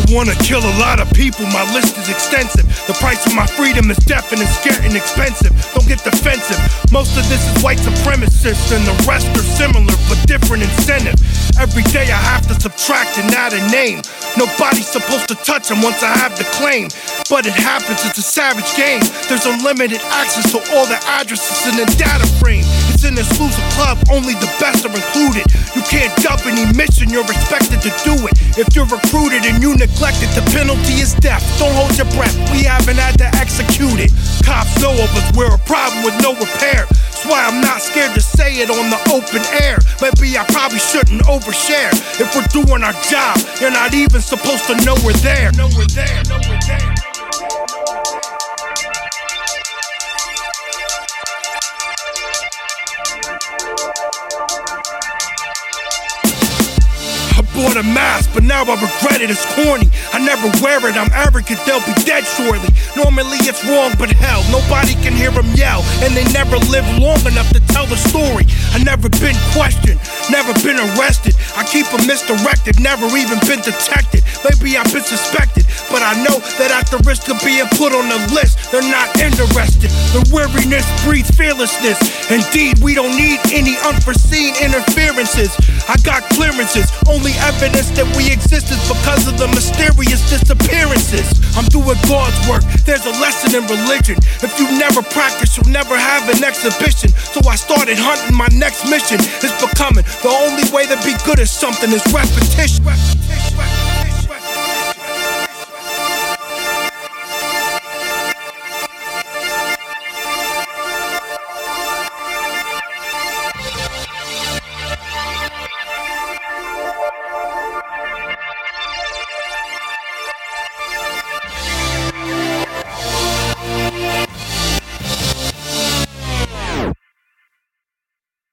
wanna kill a lot of people, my list is extensive. The price of my freedom is death and it's getting expensive. Don't get defensive, most of this is white supremacists, and the rest are similar but different incentive. Every day I have to subtract and add a name. Nobody's supposed to touch them once I have the claim. But it happens, it's a savage game. There's unlimited access to all the addresses in the data frame. It's an exclusive club, only the best are included. You can't dub any mission, you're expected to do it. If you're recruited and you neglect it, the penalty is death. Don't hold your breath, we haven't had to execute it. Cops know of us, we're a problem with no repair. That's why I'm not scared to say it on the open air. Maybe I probably shouldn't overshare. If we're doing our job, you're not even supposed to know we're there. I bought a mask, but now I regret it, it's corny. I never wear it, I'm arrogant, they'll be dead shortly. Normally it's wrong, but hell, nobody can hear them yell. And they never live long enough to tell the story. I never been questioned, never been arrested. I keep them misdirected, never even been detected. Maybe I've been suspected, but I know that at the risk of being put on the list, they're not interested. The weariness breeds fearlessness. Indeed, we don't need any unforeseen interferences. I got clearances, only evidence that we exist is because of the mysterious disappearances. I'm doing God's work, there's a lesson in religion. If you never practice, you'll never have an exhibition. So I started hunting, my next mission is becoming. The only way to be good at something is repetition.